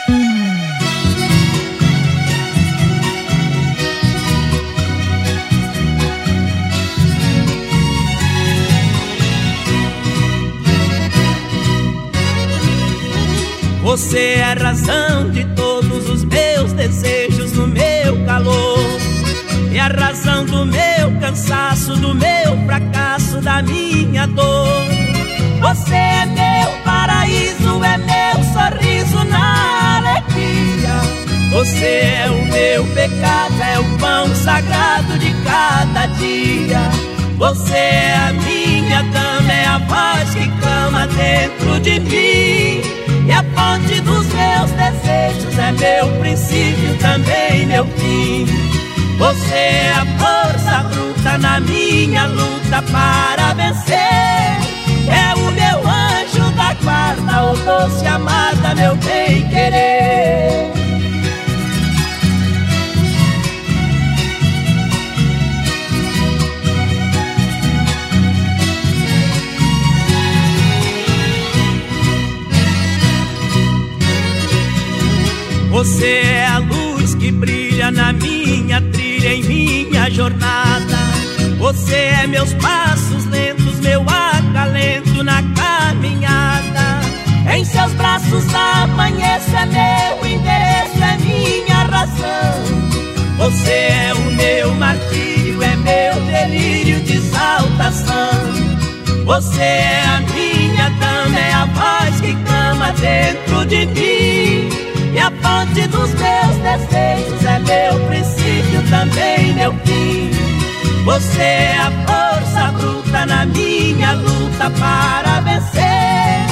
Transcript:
Você é a razão de todos os meus desejos no meu calor. É a razão do meu cansaço, do meu fracasso, da minha dor. Você é meu paraíso, é meu sorriso na alegria. Você é o meu pecado, é o pão sagrado de cada dia. Você é a minha dama, é a voz que clama dentro de mim. E a fonte dos meus desejos, é meu princípio, também meu fim. Você é a força bruta na minha luta para vencer. É o meu anjo da guarda, ô doce amada, meu bem-querer. Você é a luz que brilha na minha trilha, em minha jornada. Você é meus passos lentos, meu acalento na caminhada. Em seus braços amanhece, é meu endereço, é minha razão. Você é o meu martírio, é meu delírio de exaltação. Você é a minha dama, é a voz que clama dentro de mim. E a fonte dos meus desejos, é meu princípio, também meu fim. Você é a força bruta na minha luta para vencer.